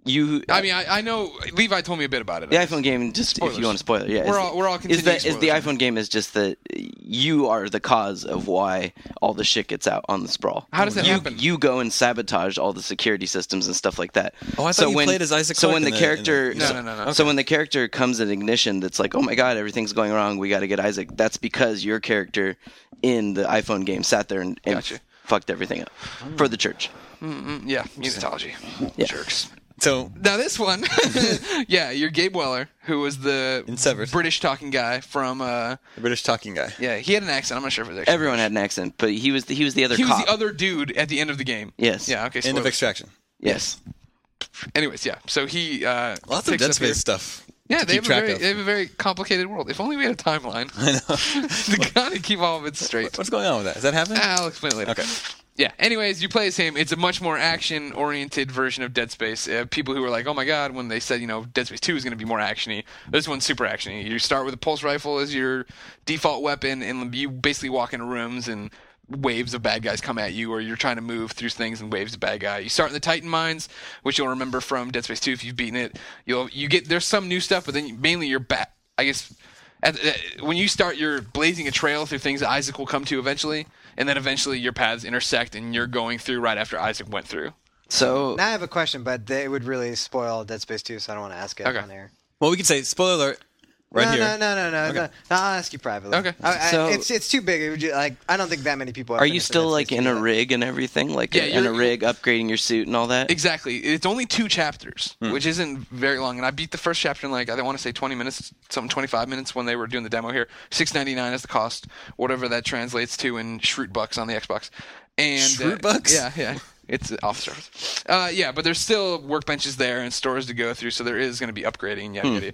I mean, I know Levi told me a bit about it. The iPhone game, just Spoilers. if you want to spoil it, yeah. We're all continuing is the iPhone game is just that you are the cause of why all the shit gets out on the Sprawl. How does that happen? You go and sabotage all the security systems and stuff like that. Oh, I thought you played as Isaac So Clarke when the character, No. So when the character comes at Ignition, that's like, oh my god, everything's going wrong. We got to get Isaac. That's because your character in the iPhone game sat there and Gotcha. fucked everything up for the church. Yeah, musicology. Yeah. Jerks. So Now this one, yeah, you're Gabe Weller, who was the In Severed. British talking guy from. the British talking guy. Yeah, he had an accent. I'm not sure if it was actually. Everyone had an accent, but he was the other He cop. was the other dude at the end of the game. Yes. Yeah. Okay. End of spoilers. Extraction. Yes. Anyways, yeah. So he. Lots of picks Dead up here. Space stuff. Yeah, to they keep have, track of. they have a very complicated world. If only we had a timeline I know. to kind of keep all of it straight. What's going on with that? Is that happening? I'll explain it later. Okay. Yeah. Anyways, you play as him. It's a much more action-oriented version of Dead Space. People who were like, "Oh my god," when they said, Dead Space 2 is going to be more actiony. This one's super actiony. You start with a pulse rifle as your default weapon, and you basically walk into rooms and waves of bad guys come at you, or you're trying to move through things and waves of bad guy. You start in the Titan mines, which you'll remember from Dead Space 2 if you've beaten it. There's some new stuff, but then mainly you're back. I guess when you start, you're blazing a trail through things that Isaac will come to eventually, and then eventually your paths intersect, and you're going through right after Isaac went through. So Now I have a question, but it would really spoil Dead Space 2, so I don't want to ask it Okay. on air. Well, we could say spoiler alert right no, here. No. I'll ask you privately. Okay. So- It's too big. It would I don't think that many people. are you still like in a rig and everything? Like Yeah, in a you're- rig, upgrading your suit and all that? Exactly. It's only 2 chapters, which isn't very long. And I beat the first chapter in I want to say 20 minutes, 25 minutes when they were doing the demo here. $6.99 is the cost, whatever that translates to in Shroot bucks on the Xbox. And Shroot bucks? Yeah. It's off the surface. Yeah, but there's still workbenches there and stores to go through, so there is going to be upgrading.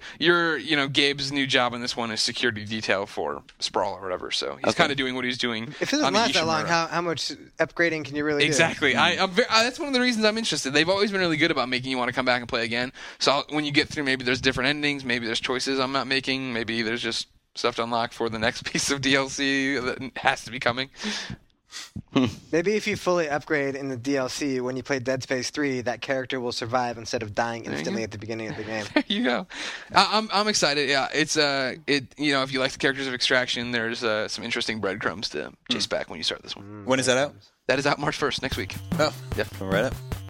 Yeah, Gabe's new job in this one is security detail for Sprawl or whatever, so he's kind of doing what he's doing. If it on doesn't the last that long, Ishimura. how much upgrading can you really Exactly. That's one of the reasons I'm interested. They've always been really good about making you want to come back and play again. So when you get through, maybe there's different endings, maybe there's choices I'm not making, maybe there's just stuff to unlock for the next piece of DLC that has to be coming. do? Maybe if you fully upgrade in the DLC, when you play Dead Space 3, that character will survive instead of dying instantly at the beginning of the game. There you go. I'm excited. Yeah, it's if you like the characters of Extraction, there's some interesting breadcrumbs to chase back when you start this one. When is that out? That is out March 1st next week. Oh, Yeah. coming right up.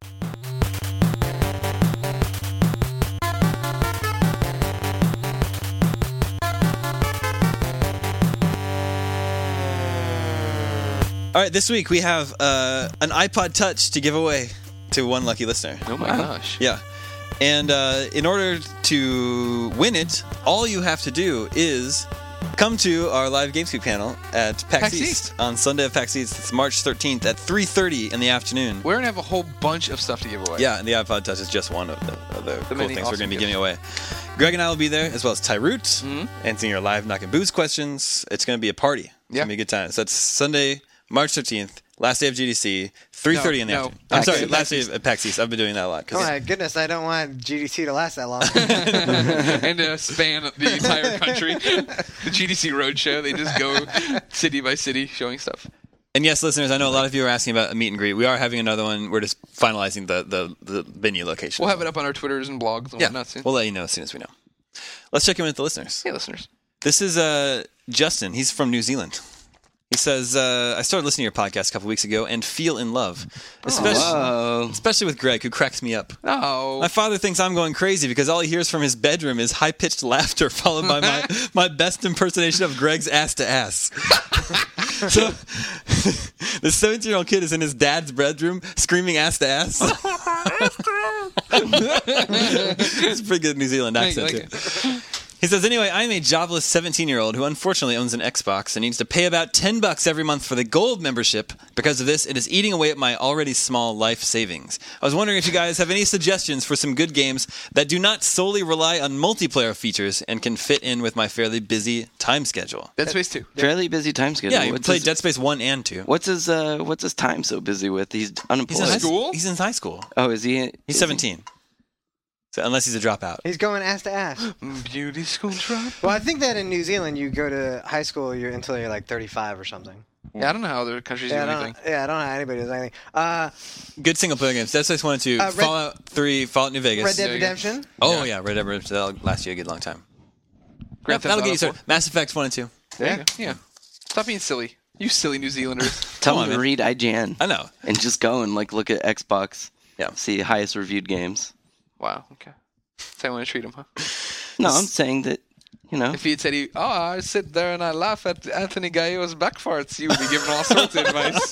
All right, this week we have an iPod Touch to give away to one lucky listener. Oh my gosh. Yeah. And in order to win it, all you have to do is come to our live GameScoop panel at PAX East on Sunday of PAX East. It's March 13th at 3:30 in the afternoon. We're going to have a whole bunch of stuff to give away. Yeah, and the iPod Touch is just one of the cool many things we're awesome going to be gifts. giving away. Greg and I will be there, as well as Tyroot, Mm-hmm. answering your live Knock and Booze questions. It's going to be a party. It's Yeah. going to be a good time. So that's Sunday, March 13th, last day of GDC, 3:30 in the No, afternoon. I'm PAX sorry, East. last day of PAX East. I've been doing that a lot. Oh my goodness, I don't want GDC to last that long. And span the entire country. The GDC Roadshow, they just go city by city showing stuff. And yes, listeners, I know a lot of you are asking about a meet and greet. We are having another one. We're just finalizing the venue location. We'll have it up on our Twitters and blogs and Yeah, whatnot soon. we'll let you know as soon as we know. Let's check in with the listeners. Hey, listeners. This is Justin. He's from New Zealand. He says, I started listening to your podcast a couple weeks ago and feel in love, especially with Greg, who cracks me up. Oh. My father thinks I'm going crazy because all he hears from his bedroom is high-pitched laughter followed by my best impersonation of Greg's ass to ass. So the 17-year-old kid is in his dad's bedroom screaming ass to ass. It's a pretty good New Zealand accent, like too. He says, anyway, I'm a jobless 17-year-old who unfortunately owns an Xbox and needs to pay about $10 every month for the gold membership. Because of this, it is eating away at my already small life savings. I was wondering if you guys have any suggestions for some good games that do not solely rely on multiplayer features and can fit in with my fairly busy time schedule. Dead Space 2. Fairly busy time schedule. Yeah, you played Dead Space 1 and 2. What's his time so busy with? He's unemployed. He's in school? He's in high school. Oh, is he? He's 17. So unless he's a dropout. He's going ass to ass. Beauty school drop. Well, I think that in New Zealand, you go to high school until you're like 35 or something. Yeah, I don't know how other countries do anything. I don't know how anybody does anything. Good single player games. Dead Space 1 and 2. Fallout 3, Fallout New Vegas. Red Dead Redemption. Oh, yeah. Red Dead Redemption. That'll last you a good long time. Grand Theft That'll get Auto you started. 4. Mass Effect 1 and 2. Yeah. Stop being silly. You silly New Zealanders. Tell on, them to man. read IGN. I know. And just go and look at Xbox. Yeah. See highest reviewed games. Wow, okay. That's how I want to treat him, huh? No, I'm saying that, If he had said, I sit there and I laugh at Anthony Gallo's back farts, you would be given all sorts of advice.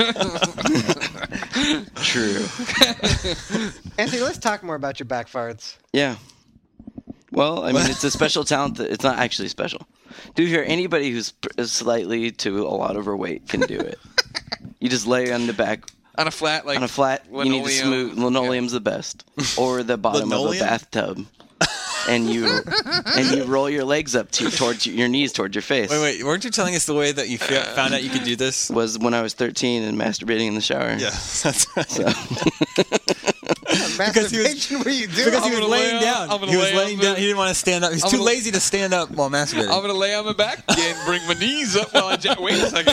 True. Anthony, let's talk more about your back farts. Yeah. Well, I mean, it's a special talent that it's not actually special. Do you hear anybody who's slightly to a lot overweight can do it? You just lay on the back. On a flat, You need to smooth. Linoleum's the best, or the bottom of a bathtub, and you roll your legs up towards your knees towards your face. Wait. Weren't you telling us the way that you found out you could do this? Was when I was 13 and masturbating in the shower. Yeah, that's right. So. Masturbation? What are you doing? Because he was gonna laying lay down. on- I'm He was gonna lay laying on down. the- He didn't want to stand up. He's I'm too gonna- lazy to stand up while masturbating. I'm going to lay on my back and bring my knees up while I wait a second.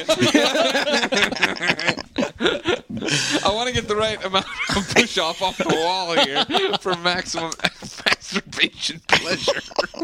I want to get the right amount of push-off off the wall here for maximum masturbation pleasure.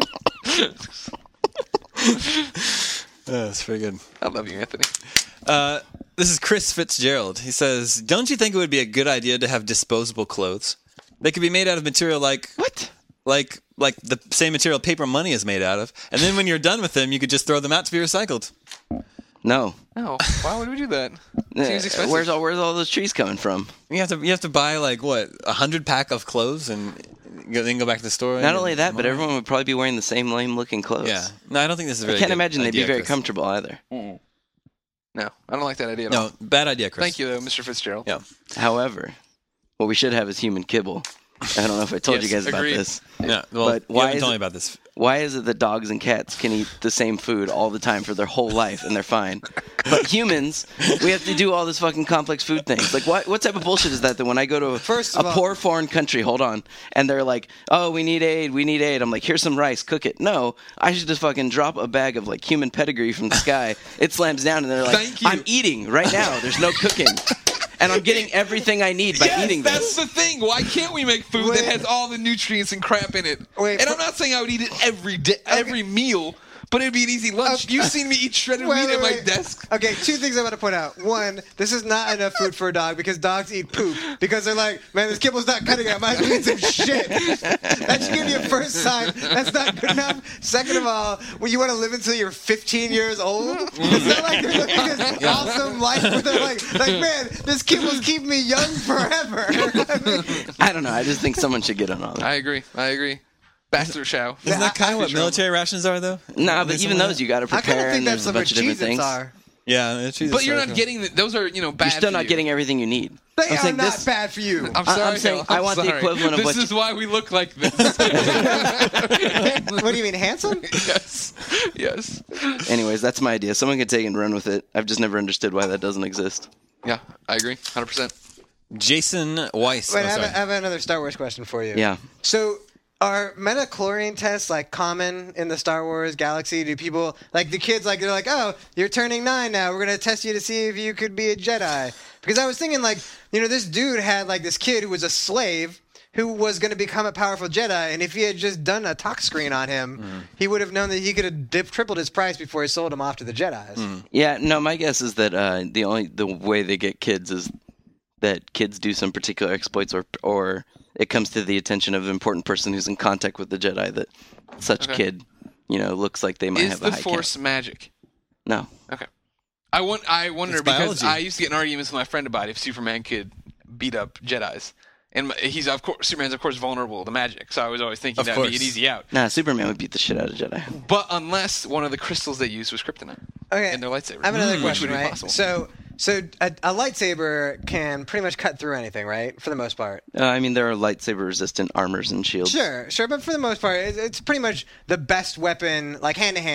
That's pretty good. I love you, Anthony. This is Chris Fitzgerald. He says, "Don't you think it would be a good idea to have disposable clothes? They could be made out of material like What? Like the same material paper money is made out of, and then when you're done with them, you could just throw them out to be recycled." No. No, why would we do that? Seems expensive. Where's all those trees coming from? You have to buy 100 pack of clothes and then go back to the store. Not only that, but everyone would probably be wearing the same lame-looking clothes. Yeah. No, I don't think this is a very I can't good imagine they'd be idea, very Chris. comfortable either. No, I don't like that idea at all. No, bad idea, Chris. Thank you, though, Mr. Fitzgerald. Yeah. However, what we should have is human kibble. I don't know if I told Yes, you guys agreed. about this. Yeah. Well, But you why haven't is told me it- about this. Why is it that dogs and cats can eat the same food all the time for their whole life and they're fine? But humans, we have to do all this fucking complex food things. Like, what type of bullshit is that when I go to a poor foreign country, and they're like, oh, we need aid. I'm like, here's some rice, cook it. No, I should just fucking drop a bag of, human pedigree from the sky. It slams down, and they're like, Thank you. I'm eating right now. There's no cooking. And I'm getting everything I need by eating that's this. the thing. Why can't we make food that has all the nutrients and crap in it? Wait, and I'm not saying I would eat it every day, every meal, but it'd be an easy lunch. You've seen me eat shredded wheat at my desk. Okay, two things I want to point out. One, this is not enough food for a dog because dogs eat poop. Because they're like, man, this kibble's not cutting it. I might as well eat some shit. That should give you a first sign. That's not good enough. Second of all, when you want to live until you're 15 years old, it's not like they're living this awesome life where they're like, man, this kibble's keeping me young forever. I don't know. I just think someone should get on all that. I agree. Bachelor Chow. Isn't that kind of what military rations are, though? Nah, but even those you got to I kind prepare, of think and that's there's a what bunch of different Cheez-Its things. are. Yeah, But you're not getting those are bad. You're still for not you. getting everything you need. They I'm are saying not this- bad for you. I'm sorry. I'm saying I want the sorry. equivalent of this what is why we look like this. What do you mean, handsome? Yes. Anyways, that's my idea. Someone can take it and run with it. I've just never understood why that doesn't exist. Yeah, I agree. 100%. Jason Weiss. Wait, I sorry. have another Star Wars question for you. Yeah. So, are metachlorine tests common in the Star Wars galaxy? Do people the kids they're like, oh, you're turning 9 now. We're gonna test you to see if you could be a Jedi? Because I was thinking this dude had this kid who was a slave who was going to become a powerful Jedi, and if he had just done a talk screen on him, he would have known that he could have tripled his price before he sold him off to the Jedis. Yeah, no, my guess is that the way they get kids is that kids do some particular exploits or it comes to the attention of an important person who's in contact with the Jedi that such kid, looks like they might Is have a the high Force magic? No. Okay. I wonder It's because biology. I used to get in arguments with my friend about if Superman could beat up Jedis. And Superman's of course vulnerable to magic, so I was always thinking Of that would be course. an easy out. Nah, Superman would beat the shit out of Jedi. But unless one of the crystals they used was kryptonite Okay. in their lightsaber, I have another which question, would be right? possible. So a lightsaber can pretty much cut through anything, right? For the most part. I mean, there are lightsaber-resistant armors and shields. Sure, but for the most part, it's pretty much the best weapon, hand to hand,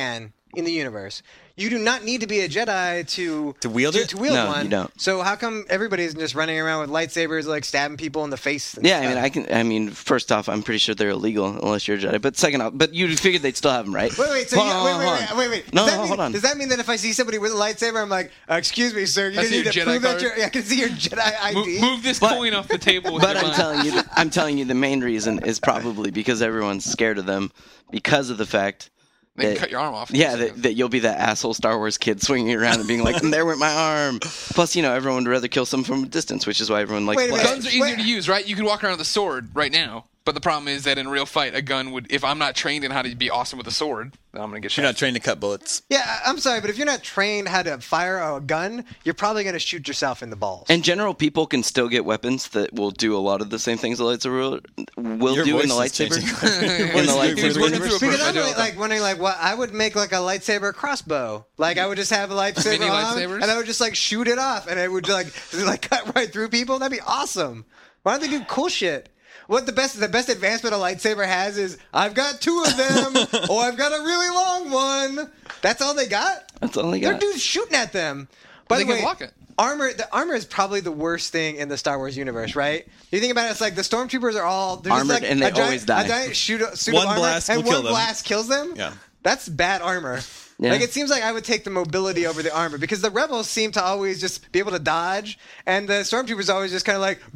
in the universe. You do not need to be a Jedi to wield it? To wield No, one. you don't. So how come everybody's just running around with lightsabers, like stabbing people in the face? And Yeah, stuff? first off, I'm pretty sure they're illegal unless you're a Jedi. But second off, but you figured they'd still have them, right? Wait. Wait. No, Does that mean, hold on. Does that mean that if I see somebody with a lightsaber, I'm like, excuse me, sir, you I see need to your prove Jedi that card. you're. I can see your Jedi ID. Move this coin off the table. With But your mind. I'm telling you, the main reason is probably because everyone's scared of them because of the fact. They can that- cut your arm off. Yeah, that you'll be that asshole Star Wars kid swinging around and being like, "There went my arm." Plus, everyone would rather kill someone from a distance, which is why everyone likes. Wait a black. minute. Guns are easier to use, right? You can walk around with a sword right now. But the problem is that in a real fight, a gun would. If I'm not trained in how to be awesome with a sword, then I'm gonna get shot. You're not trained to cut bullets. Yeah, I'm sorry, but if you're not trained how to fire a gun, you're probably going to shoot yourself in the balls. In general, people can still get weapons that will do a lot of the same things the lightsaber will Your do in the voice is lightsaber. changing. In the He's lightsaber working universe. through a Because I I'm do all the time. wondering, what I would make like a lightsaber crossbow. Like I would just have a lightsaber Mini on, lightsabers? and I would just like shoot it off, and it would like cut right through people. That'd be awesome. Why don't they do cool shit? What the best advancement a lightsaber has is I've got two of them, or I've got a really long one. That's all they got. That's all they They're got. dudes shooting at them. By They the way, can block it. The armor is probably the worst thing in the Star Wars universe, right? You think about it, it's like the stormtroopers are all they're just Armored like and they a giant, always die. A giant suit One of armor, blast and will kill one them. blast kills them. Yeah. That's bad armor. Yeah. Like it seems like I would take the mobility over the armor because the rebels seem to always just be able to dodge, and the stormtroopers always just kind of like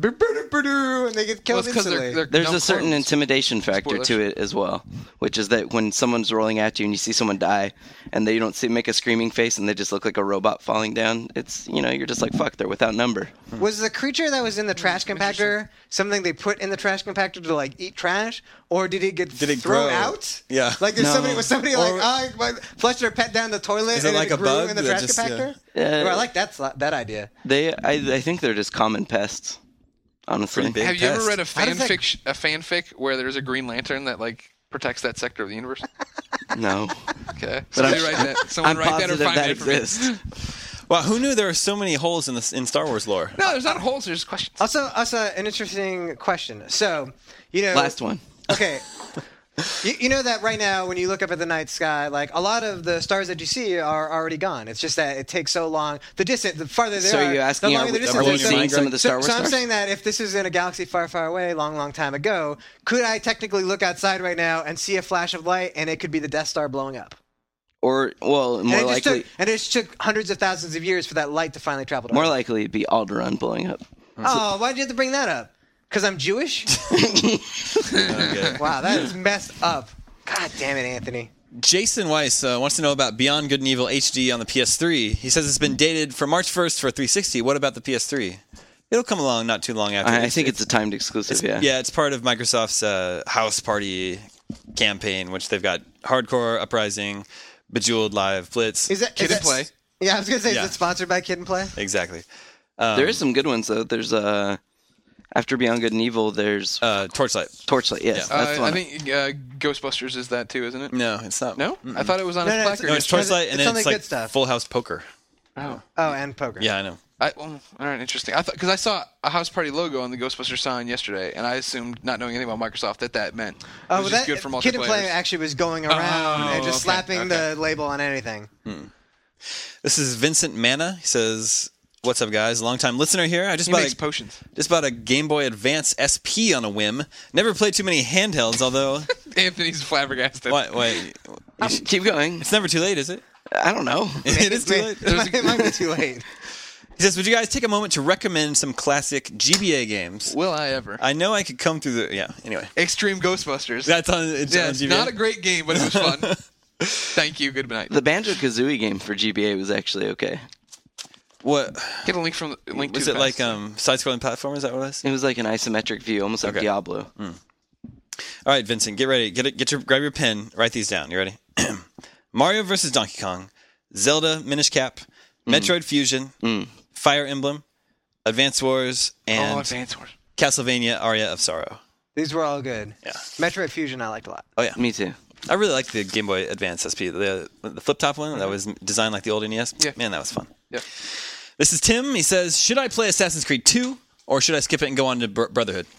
and they get Well, killed it's because instantly. they're There's no a certain clones. intimidation factor Spoilers. to it as well, which is that when someone's rolling at you and you see someone die, and they don't make a screaming face and they just look like a robot falling down, it's you're just like, fuck, they're without number. Was the creature that was in the trash compactor something they put in the trash compactor to like eat trash, or did it get thrown grow? out? Yeah. Like No. was somebody like flushed their pet down the toilet Is it and like it a grew bug in the that trash just, compactor? yeah. Well, I like that idea. I think they're just common pests, honestly. Pretty big. Have you ever pest. read a How does that- fanfic where there's a Green Lantern that like protects that sector of the universe? No, Okay, but I'm, somebody write that. Someone I'm write that or positive find that it for me. exists. Wow, who knew there were so many holes in Star Wars lore? No, there's not holes. There's questions. Also, an interesting question. So, Last one. Okay. You know that right now, when you look up at the night sky, like a lot of the stars that you see are already gone. It's just that it takes so long. The farther they So are, are you asking, the are longer we, the are distance. we is. seeing some of the Star Wars So I'm stars? saying that if this is in a galaxy far, far away, long, long time ago, could I technically look outside right now and see a flash of light, and it could be the Death Star blowing up? Or, well, more likely, And it just took hundreds of thousands of years for that light to finally travel to more Earth. likely it'd be Alderaan blowing up. Oh, why'd you have to bring that up? Because I'm Jewish? Okay. Wow, that is messed up. God damn it, Anthony. Jason Weiss wants to know about Beyond Good and Evil HD on the PS3. He says it's been dated for March 1st for 360. What about the PS3? It'll come along not too long after. I think it's a timed exclusive, yeah. Yeah, it's part of Microsoft's House Party campaign, which they've got Hardcore, Uprising, Bejeweled Live, Blitz. Is that Kid and Play. Yeah, I was gonna say, Yeah. is it sponsored by Kid and Play? Exactly. There is some good ones, though. There's, after Beyond Good and Evil, there's Torchlight. Torchlight, yes. Yeah. That's the I one. think Ghostbusters is that too, isn't it? No, it's not. No, I thought it was on No, his no, it's- placard. No, it's Torchlight, and It's then only it's like good stuff. Full House Poker. Oh, And poker. Yeah, I know. all right, interesting. I thought because I saw a House Party logo on the Ghostbusters sign yesterday, and I assumed, not knowing anything about Microsoft, that meant it was just good for multiplayer. Kid and Play actually was going around and just okay, slapping the label on anything. This is Vincent Manna. He says, "What's up, guys? Long-time listener here. I just He bought makes potions. Just bought a Game Boy Advance SP on a whim. Never played too many handhelds, although... Anthony's flabbergasted. Wait. Keep going. It's never too late, is it? I don't know. It is too late. It might be too late. He says, would you guys take a moment to recommend some classic GBA games? Will I ever? I know I could come through the... Yeah, anyway. Extreme Ghostbusters. That's on, it's yeah, on it's GBA? not a great game, but it was fun. Thank you. Good night. The Banjo-Kazooie game for GBA was actually okay. What? Get a link from the link. Was to it the like past. side-scrolling platform? Is that what it was? It was like an isometric view, almost like Okay. Diablo. All right, Vincent, get ready. Grab your pen. Write these down. You ready? Mario vs. Donkey Kong, Zelda Minish Cap, Metroid Fusion, Fire Emblem, Advance Wars, and Advance Wars. Castlevania Aria of Sorrow. These were all good. Yeah. Metroid Fusion I liked a lot. Oh, yeah. Me too. I really like the Game Boy Advance SP, the flip-top one that was designed like the old NES. Yeah. Man, that was fun. Yep. This is Tim. He says, should I play Assassin's Creed 2, or should I skip it and go on to Brotherhood?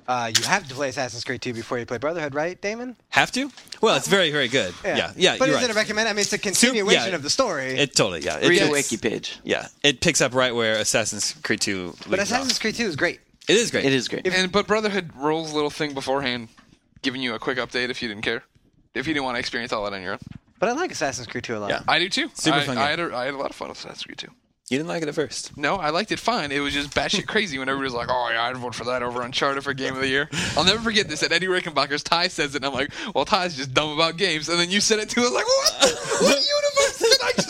You have to play Assassin's Creed 2 before you play Brotherhood, right, Damon? Have to? Well, it's very, very good. Yeah. But you're is it right. a recommend? I mean, it's a continuation of the story. It totally, yeah. Read a wiki page. Yeah, it picks up right where Assassin's Creed 2 leaves But Assassin's off. Creed 2 is great. It is great. It is great. But Brotherhood rolls a little thing beforehand, giving you a quick update if you didn't care, if you didn't want to experience all that on your own. But I like Assassin's Creed 2 a lot. Yeah. I do too. Super fun game. I had a lot of fun with Assassin's Creed 2. You didn't like it at first. No, I liked it fine. It was just batshit crazy when everybody was like, "Oh yeah, I'd vote for that over Uncharted for Game of the Year." I'll never forget this. At Eddie Rickenbacher's, Ty says it, and I'm like, "Well, Ty's just dumb about games." And then you said it too. I was like, "What universe did I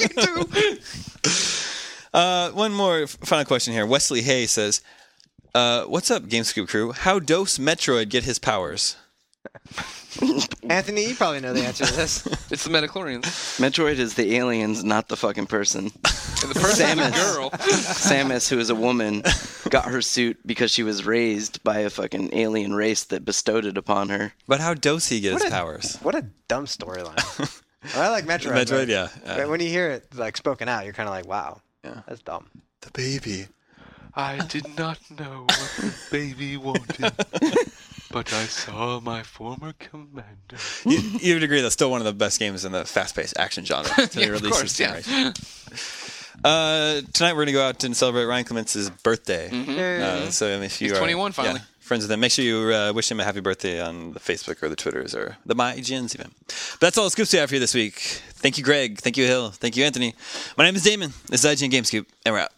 just walk into?" One more final question here. Wesley Hay says, "What's up, GameScoop crew? How does Metroid get his powers?" Anthony, you probably know the answer to this. It's the Metachlorians. Metroid is the aliens, not the fucking person. And the person is a girl. Samus, who is a woman, got her suit because she was raised by a fucking alien race that bestowed it upon her. But how does he get his powers? What a dumb storyline. I like Metroid. Metroid, but, yeah. But when you hear it like spoken out, you're kind of like, wow, that's dumb. The baby. I did not know what the baby wanted, but I saw my former commander. You would agree that's still one of the best games in the fast-paced action genre. Yeah, of course, yeah. Tonight we're going to go out and celebrate Ryan Clements' birthday. So if you He's 21 finally. Friends with him, make sure you wish him a happy birthday on the Facebook or the Twitters or the MyGNs even. But that's all the scoops we have for you this week. Thank you, Greg. Thank you, Hill. Thank you, Anthony. My name is Damon. This is IGN Game Scoop, and we're out.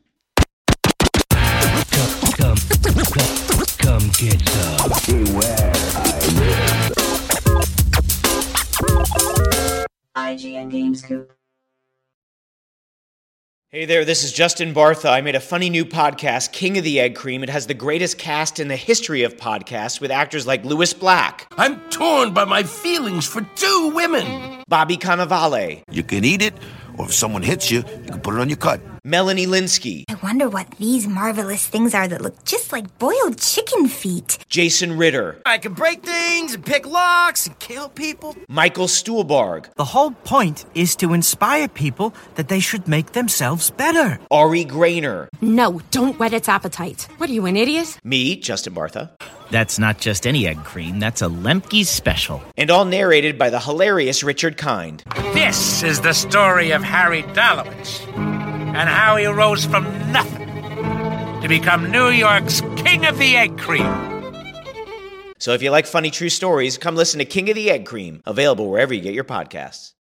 Come get some. Beware, IGN Game Scoop. Hey there, this is Justin Bartha. I made a funny new podcast, King of the Egg Cream. It has the greatest cast in the history of podcasts with actors like Louis Black, I'm torn by my feelings for two women. Bobby Cannavale, You can eat it, or if someone hits you, you can put it on your cut. Melanie Linsky, I wonder what these marvelous things are that look just like boiled chicken feet. Jason Ritter, I can break things and pick locks and kill people. Michael Stuhlbarg, The whole point is to inspire people that they should make themselves better. Ari Grainer, No, don't whet its appetite. What are you, an idiot? me, Justin Bartha, That's not just any egg cream, that's a Lemke's special. and all narrated by the hilarious Richard Kind. This is the story of Harry Dalowitz and how he rose from nothing to become New York's King of the Egg Cream. So if you like funny true stories, come listen to King of the Egg Cream, available wherever you get your podcasts.